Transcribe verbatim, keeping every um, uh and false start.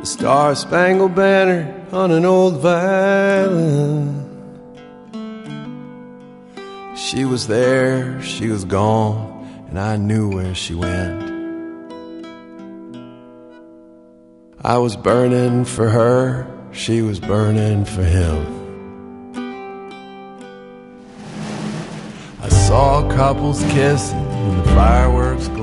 the Star-Spangled Banner on an old violin. She was there, she was gone, and I knew where she went. I was burning for her, she was burning for him. I saw couples kissing when the fireworks glowed.